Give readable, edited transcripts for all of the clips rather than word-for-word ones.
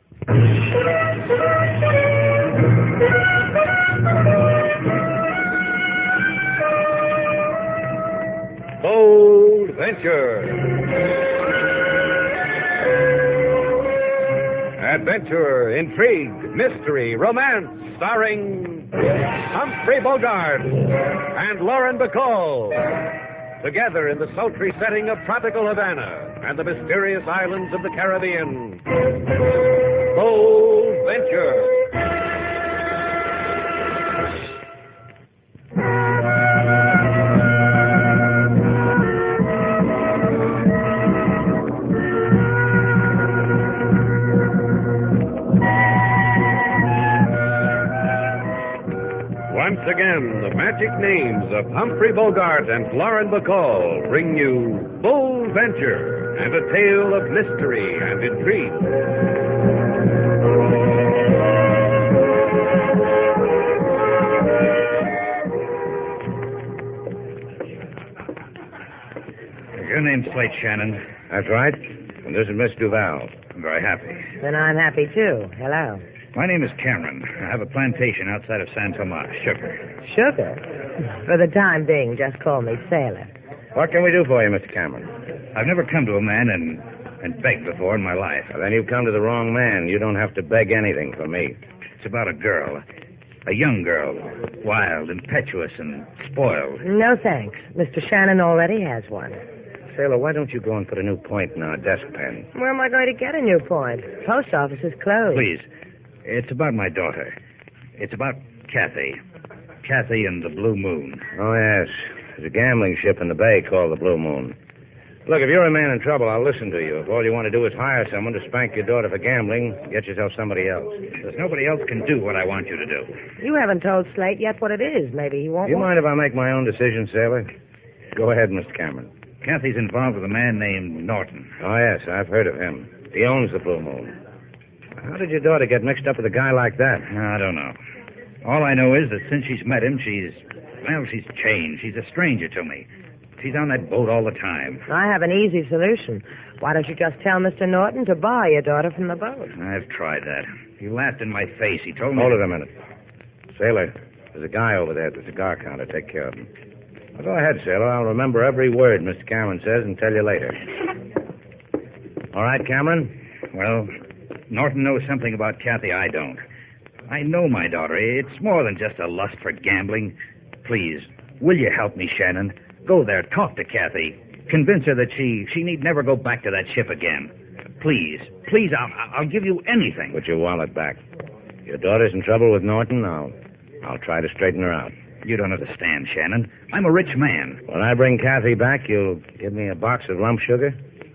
Bold Venture. Adventure, intrigue, mystery, romance, starring Humphrey Bogart and Lauren Bacall. Together in the sultry setting of tropical Havana and the mysterious islands of the Caribbean. Bold Venture. Once again, the magic names of Humphrey Bogart and Lauren Bacall bring you Bold Venture and a tale of mystery and intrigue. Your name's Slate, Shannon. That's right. And this is Miss Duval. I'm very happy. Then I'm happy, too. Hello. My name is Cameron. I have a plantation outside of San Tomas, sugar. Sugar? For the time being, just call me Sailor. What can we do for you, Mr. Cameron? I've never come to a man and begged before in my life. Well, then you've come to the wrong man. You don't have to beg anything from me. It's about a girl. A young girl. Wild, impetuous, and spoiled. No thanks. Mr. Shannon already has one. Sailor, why don't you go and put a new point in our desk pen? Where am I going to get a new point? Post office is closed. Please. It's about my daughter. It's about Kathy. Kathy and the Blue Moon. Oh, yes. There's a gambling ship in the bay called the Blue Moon. Look, if you're a man in trouble, I'll listen to you. If all you want to do is hire someone to spank your daughter for gambling, get yourself somebody else. Because nobody else can do what I want you to do. You haven't told Slate yet what it is. Maybe he won't. Do you mind if I make my own decision, Sailor? Go ahead, Mr. Cameron. Kathy's involved with a man named Norton. Oh, yes, I've heard of him. He owns the Blue Moon. How did your daughter get mixed up with a guy like that? I don't know. All I know is that since she's met him, she's changed. She's a stranger to me. She's on that boat all the time. I have an easy solution. Why don't you just tell Mr. Norton to buy your daughter from the boat? I've tried that. He laughed in my face. He told me... Hold it a minute. Sailor, there's a guy over there at the cigar counter. Take care of him. Well, go ahead, Sailor. I'll remember every word Mr. Cameron says and tell you later. All right, Cameron? Well, Norton knows something about Kathy I don't. I know my daughter. It's more than just a lust for gambling. Please, will you help me, Shannon? Go there, talk to Kathy. Convince her that she need never go back to that ship again. Please, I'll give you anything. Put your wallet back. Your daughter's in trouble with Norton. I'll try to straighten her out. You don't understand, Shannon. I'm a rich man. When I bring Kathy back, you'll give me a box of lump sugar?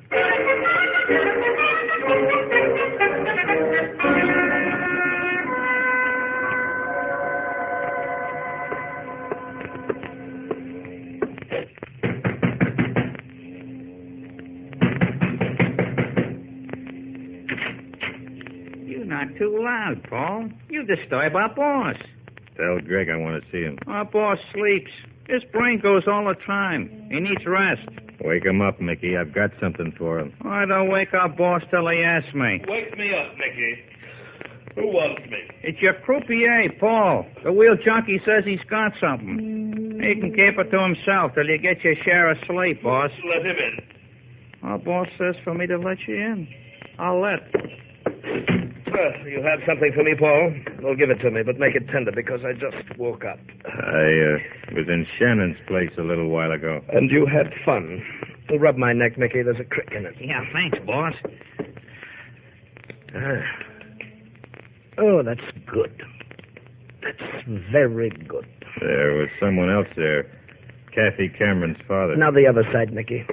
You're not too loud, Paul. You disturb our boss. Tell Greg I want to see him. Our boss sleeps. His brain goes all the time. He needs rest. Wake him up, Mickey. I've got something for him. I don't wake our boss till he asks me. Wake me up, Mickey. Who wants me? It's your croupier, Paul. The wheel junkie says he's got something. He can keep it to himself till you get your share of sleep, boss. Let him in. Our boss says for me to let you in. I'll let. You have something for me, Paul? Well, give it to me, but make it tender because I just woke up. I was in Shannon's place a little while ago. And you had fun. Rub my neck, Mickey. There's a crick in it. Yeah, thanks, boss. Oh, that's good. That's very good. There was someone else there. Kathy Cameron's father. Now the other side, Mickey.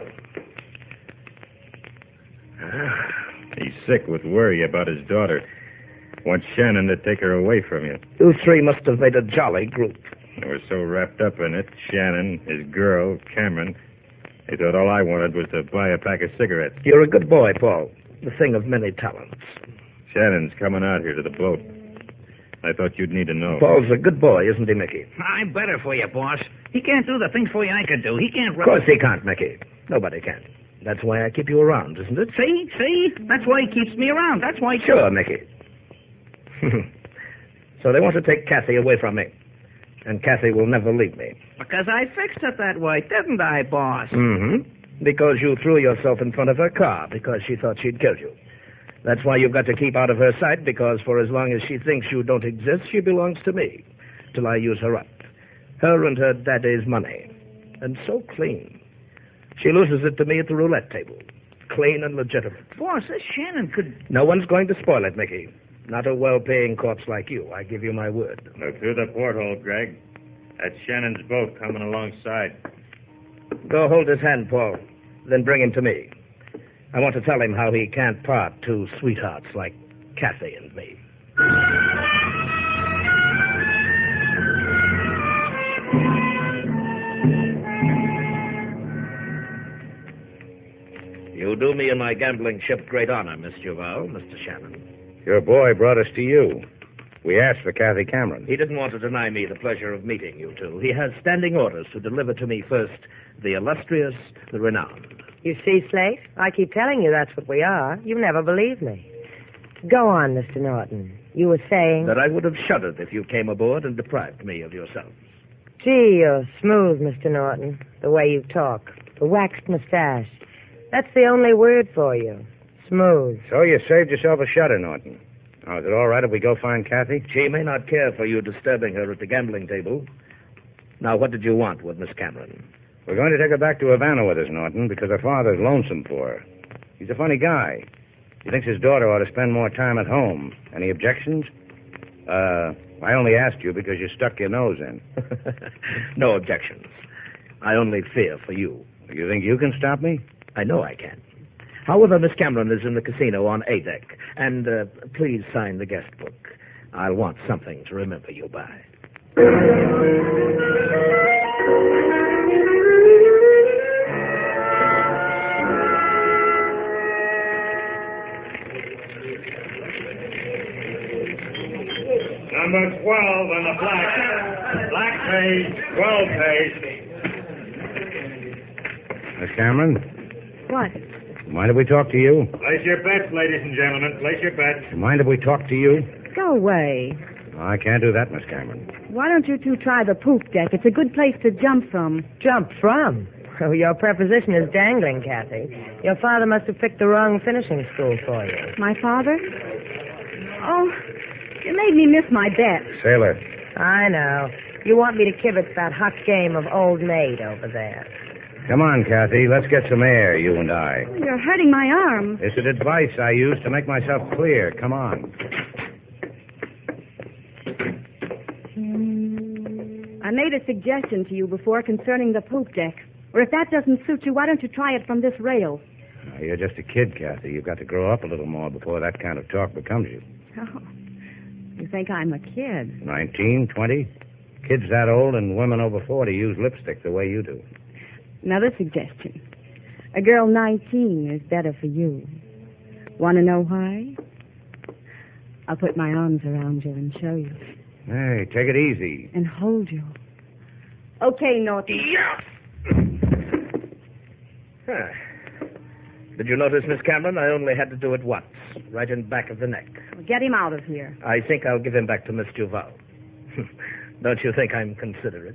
He's sick with worry about his daughter. Wants Shannon to take her away from you. You three must have made a jolly group. They were so wrapped up in it, Shannon, his girl, Cameron, they thought all I wanted was to buy a pack of cigarettes. You're a good boy, Paul. The thing of many talents. Shannon's coming out here to the boat. I thought you'd need to know. Paul's a good boy, isn't he, Mickey? I'm better for you, boss. He can't do the things for you I could do. He can't... Of course he can't, Mickey. Nobody can. That's why I keep you around, isn't it? See? That's why he keeps me around. That's why... Sure, Mickey. So they want to take Kathy away from me. And Kathy will never leave me. Because I fixed it that way, didn't I, boss? Mm-hmm. Because you threw yourself in front of her car because she thought she'd killed you. That's why you've got to keep out of her sight, because for as long as she thinks you don't exist, she belongs to me, till I use her up. Her and her daddy's money. And so clean. She loses it to me at the roulette table. Clean and legitimate. Boss, this Shannon could... No one's going to spoil it, Mickey. Not a well-paying corpse like you. I give you my word. Look through the porthole, Greg. That's Shannon's boat coming alongside. Go hold his hand, Paul. Then bring him to me. I want to tell him how he can't part two sweethearts like Kathy and me. You do me and my gambling ship great honor, Miss Duval, Mr. Shannon. Your boy brought us to you. We asked for Kathy Cameron. He didn't want to deny me the pleasure of meeting you two. He has standing orders to deliver to me first the illustrious, the renowned. You see, Slate? I keep telling you that's what we are. You never believe me. Go on, Mr. Norton. You were saying... That I would have shuddered if you came aboard and deprived me of yourselves. Gee, you're smooth, Mr. Norton. The way you talk. The waxed mustache. That's the only word for you. Smooth. So you saved yourself a shudder, Norton. Now, is it all right if we go find Kathy? She may not care for you disturbing her at the gambling table. Now, what did you want with Miss Cameron? We're going to take her back to Havana with us, Norton, because her father's lonesome for her. He's a funny guy. He thinks his daughter ought to spend more time at home. Any objections? I only asked you because you stuck your nose in. No objections. I only fear for you. You think you can stop me? I know I can. However, Miss Cameron is in the casino on A deck. And please sign the guest book. I'll want something to remember you by. Number 12 on the black page, 12 page. Miss Cameron? What? Mind if we talk to you? Place your bets, ladies and gentlemen. Place your bets. Mind if we talk to you? Go away. I can't do that, Miss Cameron. Why don't you two try the poop deck? It's a good place to jump from. Jump from? Oh, your preposition is dangling, Kathy. Your father must have picked the wrong finishing school for you. My father? Oh, you made me miss my bet. Sailor. I know. You want me to kibitz that hot game of old maid over there. Come on, Kathy. Let's get some air, you and I. You're hurting my arm. It's an advice I use to make myself clear. Come on. I made a suggestion to you before concerning the poop deck. Or if that doesn't suit you, why don't you try it from this rail? Now, you're just a kid, Kathy. You've got to grow up a little more before that kind of talk becomes you. Oh, you think I'm a kid? 19, 20? Kids that old and women over 40 use lipstick the way you do. Another suggestion. A girl 19 is better for you. Want to know why? I'll put my arms around you and show you. Hey, take it easy. And hold you. Okay, Norton. Did you notice, Miss Cameron? I only had to do it once, right in back of the neck. Well, get him out of here. I think I'll give him back to Miss Duval. Don't you think I'm considerate?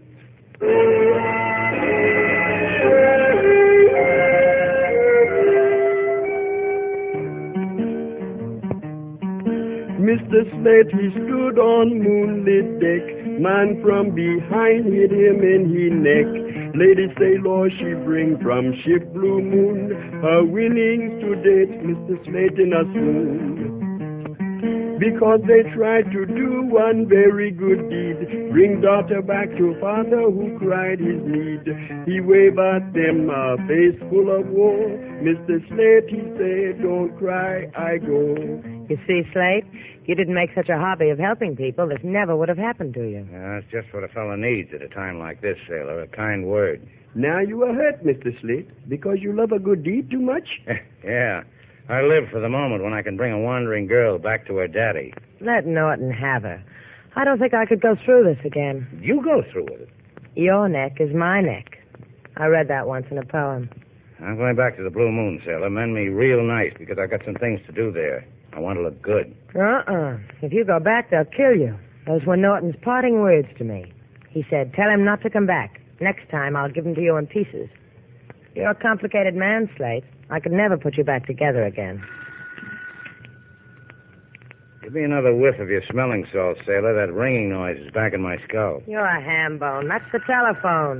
Mr. Slate, he stood on moonlit deck. Man from behind hit him in he neck. Lady Sailor, she bring from ship Blue Moon her winnings to date, Mr. Slate in a swoon. Because they tried to do one very good deed, bring daughter back to father who cried his need. He waved at them a face full of woe. Mr. Slate, he said, don't cry, I go. You see, Slate, if you didn't make such a hobby of helping people, this never would have happened to you. Yeah, that's just what a fellow needs at a time like this, Sailor, a kind word. Now you are hurt, Mr. Slate, because you love a good deed too much? Yeah. I live for the moment when I can bring a wandering girl back to her daddy. Let Norton have her. I don't think I could go through this again. You go through with it. Your neck is my neck. I read that once in a poem. I'm going back to the Blue Moon, sailor. Mend me real nice because I've got some things to do there. I want to look good. If you go back, they'll kill you. Those were Norton's parting words to me. He said, tell him not to come back. Next time, I'll give him to you in pieces. You're a complicated man, Slate. I could never put you back together again. Give me another whiff of your smelling salt, sailor. That ringing noise is back in my skull. You're a ham bone. That's the telephone.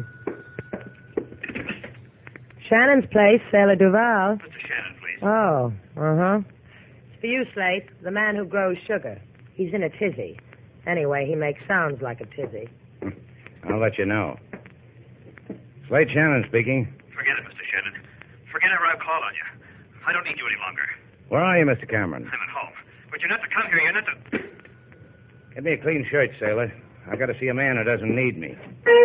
Shannon's place, Sailor Duval. Mr. Shannon, please. Oh, uh-huh. It's for you, Slate, the man who grows sugar. He's in a tizzy. Anyway, he makes sounds like a tizzy. I'll let you know. Slate Shannon speaking. Forget it, Mr. Shannon. Forget ever I've called on you. I don't need you any longer. Where are you, Mr. Cameron? I'm at home. But you're not to come here. You're not to... Get me a clean shirt, sailor. I've got to see a man who doesn't need me.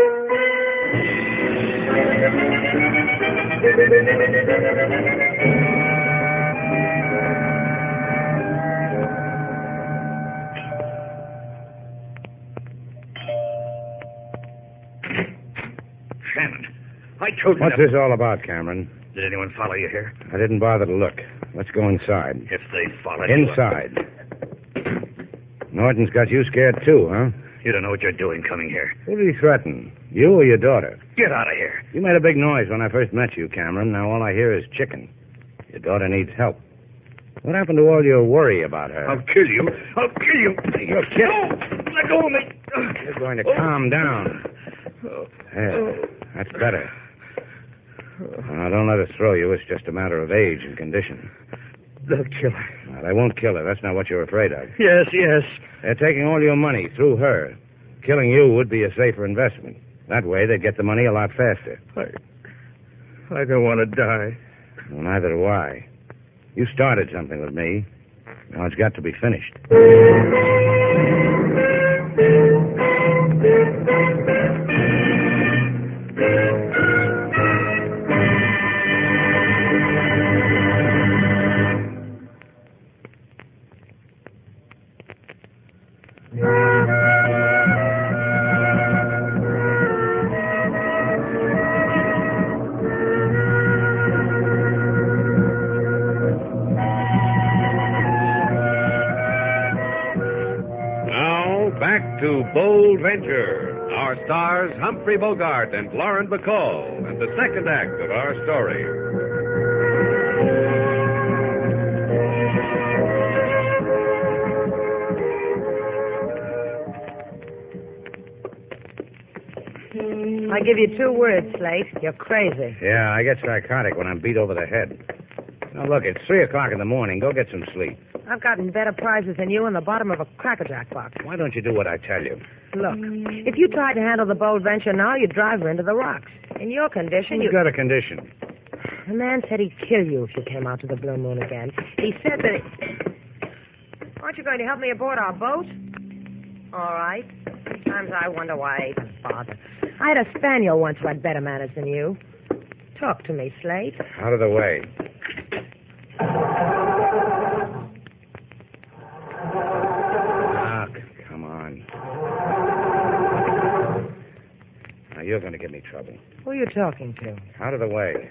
Shannon, I told you What's this all about, Cameron? Did anyone follow you here? I didn't bother to look. Let's go inside. If they followed you... Inside. Norton's got you scared, too, huh? You don't know what you're doing coming here. Who did he threaten? You or your daughter? Get out of here. You made a big noise when I first met you, Cameron. Now all I hear is chicken. Your daughter needs help. What happened to all your worry about her? I'll kill you. I'll kill you. You're kidding. No! Let go of me. You're going to calm down. There. That's better. Now, don't let her throw you. It's just a matter of age and condition. They'll kill her. Now, they won't kill her. That's not what you're afraid of. Yes, yes. They're taking all your money through her. Killing you would be a safer investment. That way, they'd get the money a lot faster. I don't want to die. Well, neither do I. You started something with me. Now it's got to be finished. To Bold Venture, our stars Humphrey Bogart and Lauren Bacall, and the second act of our story. I give you 2 words, Slate. You're crazy. Yeah, I get psychotic when I'm beat over the head. Now, look, it's 3 o'clock in the morning. Go get some sleep. I've gotten better prizes than you in the bottom of a Cracker Jack box. Why don't you do what I tell you? Look, if you tried to handle the Bold Venture now, you'd drive her into the rocks. In your condition, You've got a condition. The man said he'd kill you if you came out to the Blue Moon again. He said that... Aren't you going to help me aboard our boat? All right. Sometimes I wonder why I even bother. I had a spaniel once who had better manners than you. Talk to me, Slate. Out of the way. Come on. Now, you're going to give me trouble. Who are you talking to? Out of the way.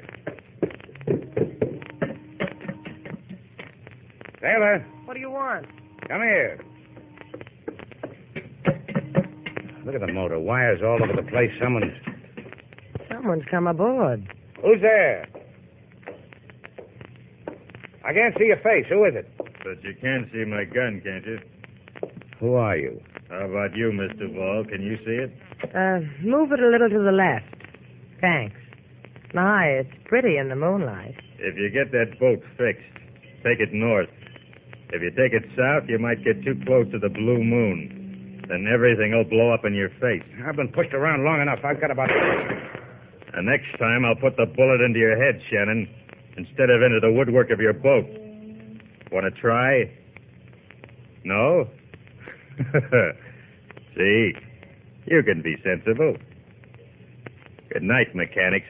Sailor, What do you want? come here. Look at the motor. Wires all over the place. Someone's come aboard. Who's there? I can't see your face. Who is it? But you can see my gun, can't you? Who are you? How about you, Mr. Ball? Can you see it? Move it a little to the left. Thanks. My, it's pretty in the moonlight. If you get that boat fixed, take it north. If you take it south, you might get too close to the Blue Moon. Then everything will blow up in your face. I've been pushed around long enough. I've got about... And next time, I'll put the bullet into your head, Shannon, instead of into the woodwork of your boat. Want to try? No? See? You can be sensible. Good night, mechanics.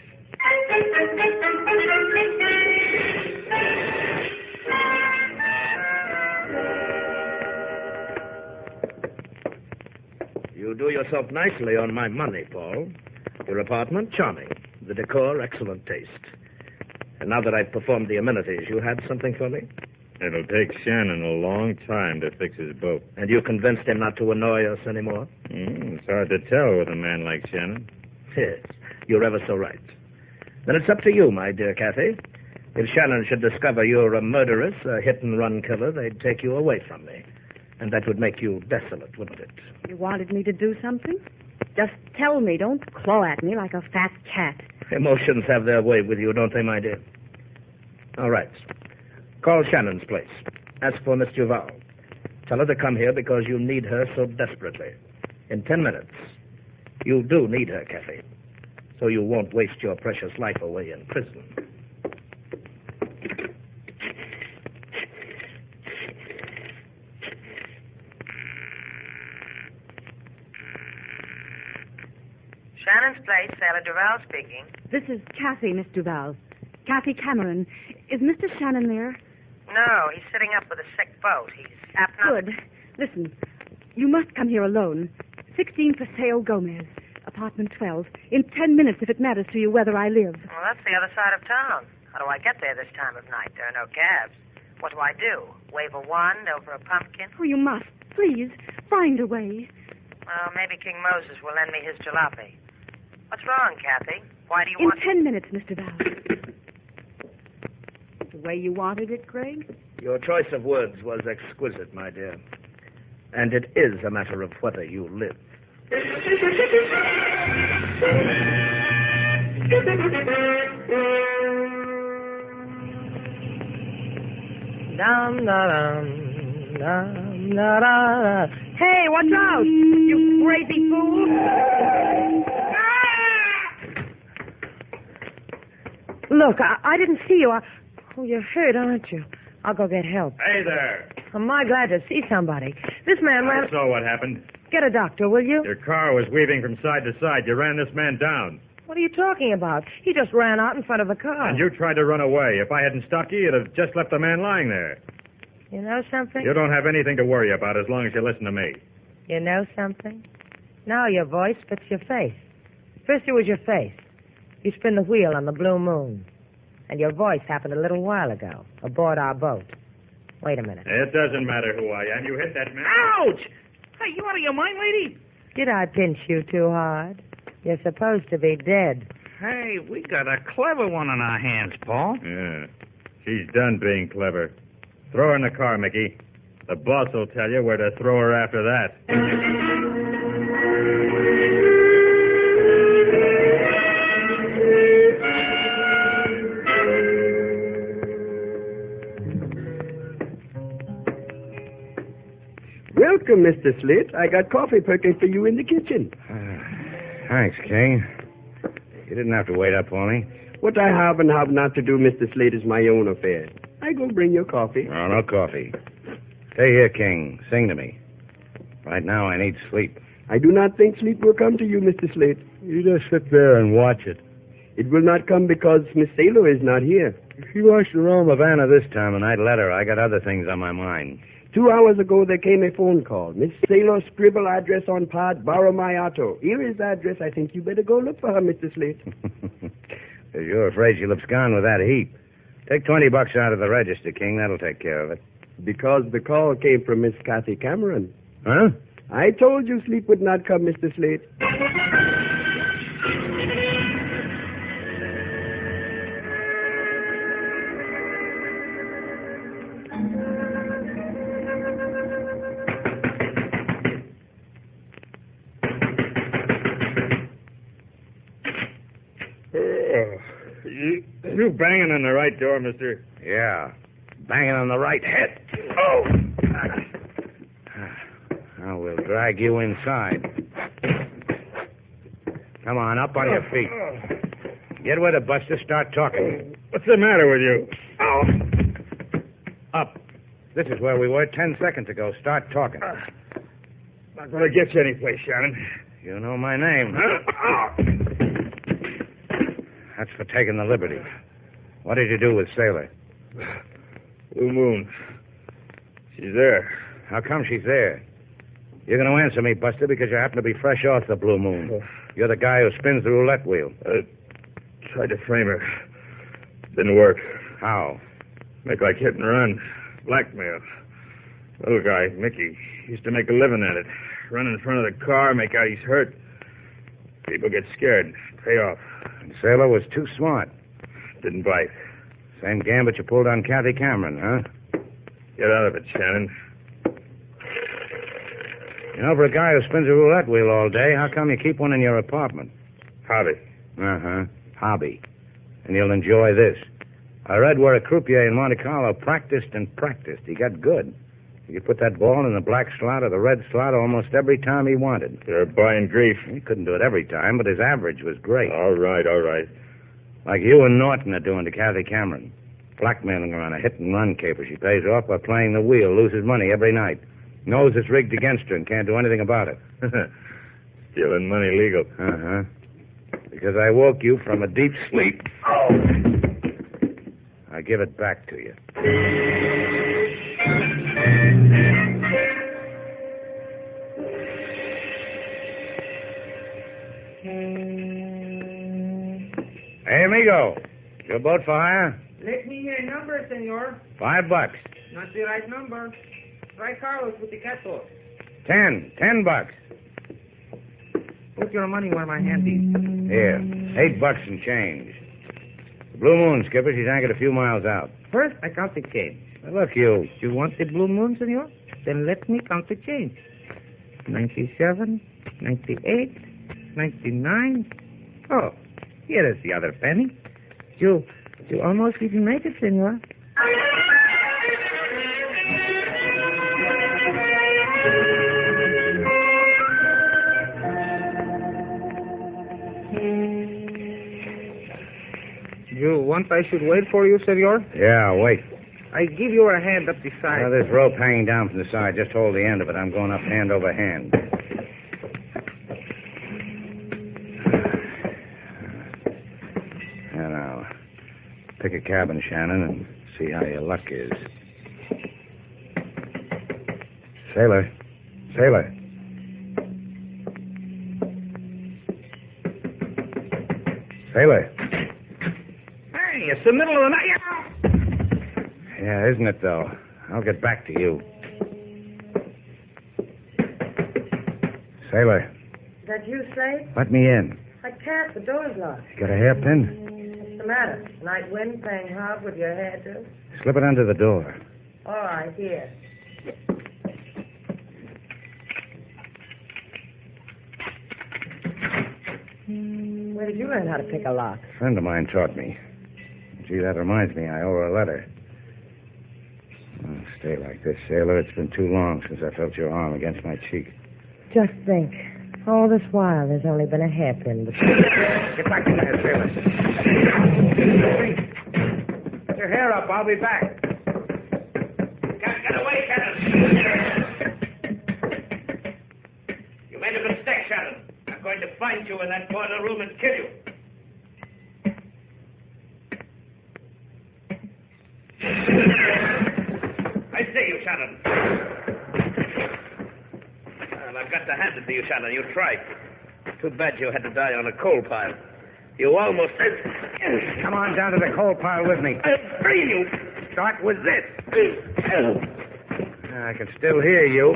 You do yourself nicely on my money, Paul. Your apartment, charming. The decor, excellent taste. And now that I've performed the amenities, you had something for me? It'll take Shannon a long time to fix his boat. And you convinced him not to annoy us anymore? It's hard to tell with a man like Shannon. Yes, you're ever so right. Then it's up to you, my dear Kathy. If Shannon should discover you're a murderess, a hit-and-run killer, they'd take you away from me. And that would make you desolate, wouldn't it? You wanted me to do something? Just tell me. Don't claw at me like a fat cat. Emotions have their way with you, don't they, my dear? All right. Call Shannon's place. Ask for Miss Duval. Tell her to come here because you need her so desperately. In 10 minutes. You do need her, Kathy. So you won't waste your precious life away in prison. Shannon's place, Sailor Duval speaking. This is Kathy, Miss Duval. Kathy Cameron. Is Mr. Shannon there? No, he's sitting up with a sick boat. He's apnea. Good. Listen, you must come here alone. 16 Paseo Gomez, apartment 12. In 10 minutes, if it matters to you whether I live. Well, that's the other side of town. How do I get there this time of night? There are no cabs. What do I do? Wave a wand over a pumpkin? Oh, you must. Please, find a way. Well, maybe King Moses will lend me his jalopy. What's wrong, Kathy? Why do you In want... 10 minutes, Mr. Val. The way you wanted it, Greg? Your choice of words was exquisite, my dear. And it is a matter of whether you live. Dum da dum dum da da. Hey, watch out! You crazy fool! Look, I didn't see you. Oh, you're hurt, aren't you? I'll go get help. Hey there. I'm my glad to see somebody. This man ran... I saw what happened. Get a doctor, will you? Your car was weaving from side to side. You ran this man down. What are you talking about? He just ran out in front of the car. And you tried to run away. If I hadn't stopped you, you'd have just left the man lying there. You know something? You don't have anything to worry about as long as you listen to me. You know something? Now your voice fits your face. First it was your face. You spin the wheel on the blue moon. And your voice happened a little while ago, aboard our boat. Wait a minute. It doesn't matter who I am. You hit that man. Ouch! Hey, you out of your mind, lady? Did I pinch you too hard? You're supposed to be dead. Hey, we got a clever one on our hands, Paul. Yeah. She's done being clever. Throw her in the car, Mickey. The boss will tell you where to throw her after that. Welcome, Mr. Slate. I got coffee perking for you in the kitchen. Thanks, King. You didn't have to wait up for me. What I have and have not to do, Mr. Slate, is my own affair. I go bring your coffee. Oh, no coffee. Stay here, King. Sing to me. Right now, I need sleep. I do not think sleep will come to you, Mr. Slate. You just sit there and watch it. It will not come because Miss Sailor is not here. If she wants to roam Havana this time of night, let her. I got other things on my mind. 2 hours ago, there came a phone call. Miss Sailor scribble address on pad, borrow my auto. Here is the address. I think you better go look for her, Mr. Slate. If you're afraid she'll abscond with that heap. Take $20 out of the register, King. That'll take care of it. Because the call came from Miss Kathy Cameron. Huh? I told you sleep would not come, Mr. Slate. You banging on the right door, mister. Yeah. Banging on the right head. Oh! Now we'll drag you inside. Come on, up on your feet. Get with it, Buster. Start talking. What's the matter with you? Up. This is where we were 10 seconds ago. Start talking. Not going to get you anyplace, Shannon. You know my name. That's for taking the liberty. What did you do with Sailor? Blue Moon. She's there. How come she's there? You're going to answer me, Buster, because you happen to be fresh off the Blue Moon. You're the guy who spins the roulette wheel. Tried to frame her. Didn't work. How? Make like hit and run. Blackmail. Little guy, Mickey, used to make a living at it. Run in front of the car, make out he's hurt. People get scared. Pay off. And Sailor was too smart. Didn't bite. Same gambit you pulled on Kathy Cameron, huh? Get out of it, Shannon. You know, for a guy who spins a roulette wheel all day, how come you keep one in your apartment? Hobby. Uh-huh. Hobby. And you'll enjoy this. I read where a croupier in Monte Carlo practiced and practiced. He got good. He could put that ball in the black slot or the red slot almost every time he wanted. You're buying grief. He couldn't do it every time, but his average was great. All right. Like you and Norton are doing to Kathy Cameron. Blackmailing her on a hit-and-run caper. She pays off by playing the wheel, loses money every night. Knows it's rigged against her and can't do anything about it. Stealing money legal. Uh-huh. Because I woke you from a deep sleep. Oh! I give it back to you. Hey, amigo. Your boat for hire? Let me hear number, senor. $5. Not the right number. Try Carlos with the catboat. $10 Put your money where my hand is. Here, $8 and change. The Blue Moon, Skipper. She's anchored a few miles out. First, I count the change. Now, look, you. You want the Blue Moon, senor? Then let me count the change. 97, 98, 99. Oh, here is the other penny. You almost didn't make it, senor. You want I should wait for you, senor? Yeah, wait. I give you a hand up the side. Now, there's rope hanging down from the side. Just hold the end of it. I'm going up hand over hand. Now, pick a cabin, Shannon, and see how your luck is. Sailor. Hey, it's the middle of the night. Yeah, isn't it, though? I'll get back to you. Sailor, Is that you, Slade? let me in. I can't. The door's locked. You got a hairpin? What's the matter? Night wind playing hard with your hair, too? Slip it under the door. All right, here. Where did you learn how to pick a lock? A friend of mine taught me. Gee, that reminds me, I owe her a letter. Oh, stay like this, Sailor. It's been too long since I felt your arm against my cheek. Just think. All this while, there's only been a hairpin between. Get back in there, Sailor. Put your hair up. I'll be back. Get away, Shannon. You made a mistake, Shannon. I'm going to find you in that corner room and kill you. I see you, Shannon. Well, I've got to hand it to you, Shannon. You tried. Too bad you had to die on a coal pile. You almost... Come on down to the coal pile with me. Free you. Start with this. I can still hear you.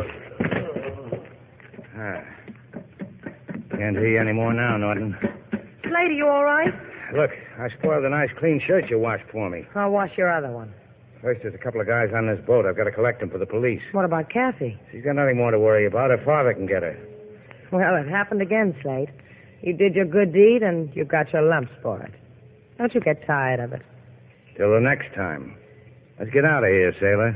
Can't hear you anymore now, Norton. Slade, are you all right? Look, I spoiled a nice clean shirt you washed for me. I'll wash your other one. First, there's a couple of guys on this boat. I've got to collect them for the police. What about Kathy? She's got nothing more to worry about. Her father can get her. Well, it happened again, Slade. You did your good deed, and you got your lumps for it. Don't you get tired of it. Till the next time. Let's get out of here, sailor.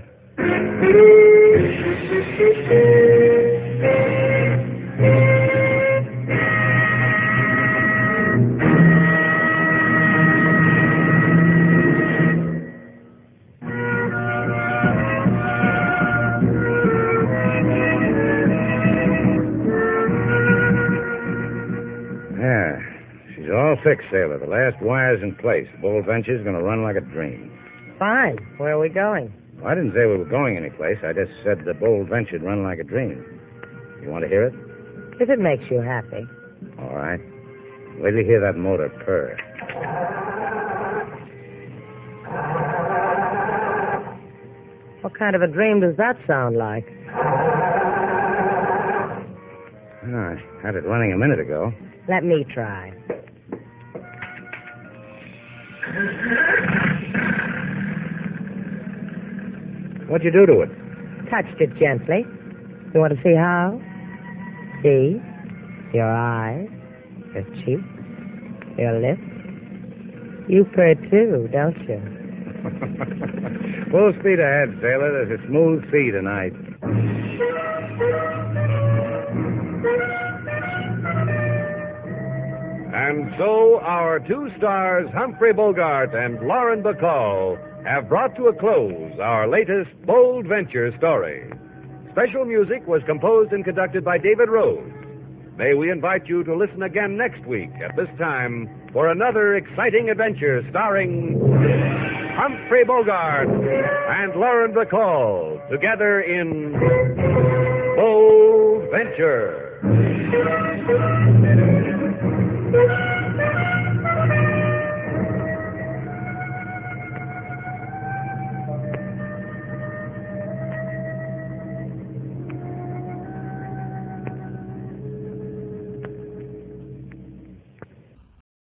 All fixed, sailor. The last wire's in place. The Bold Venture's going to run like a dream. Fine. Where are we going? Well, I didn't say we were going anyplace. I just said the Bold Venture'd run like a dream. You want to hear it? If it makes you happy. All right. Wait till you hear that motor purr. kind of a dream does that sound like? I had it running a minute ago. Let me try. What'd you do to it? Touched it gently. You want to see how? See? Your eyes, your cheeks, your lips. You purr too, don't you? Full speed ahead, sailor. There's a smooth sea tonight. And so our two stars, Humphrey Bogart and Lauren Bacall, have brought to a close our latest bold venture story. Special music was composed and conducted by David Rose. May we invite you to listen again next week at this time for another exciting adventure starring Humphrey Bogart and Lauren Bacall together in Bold Venture.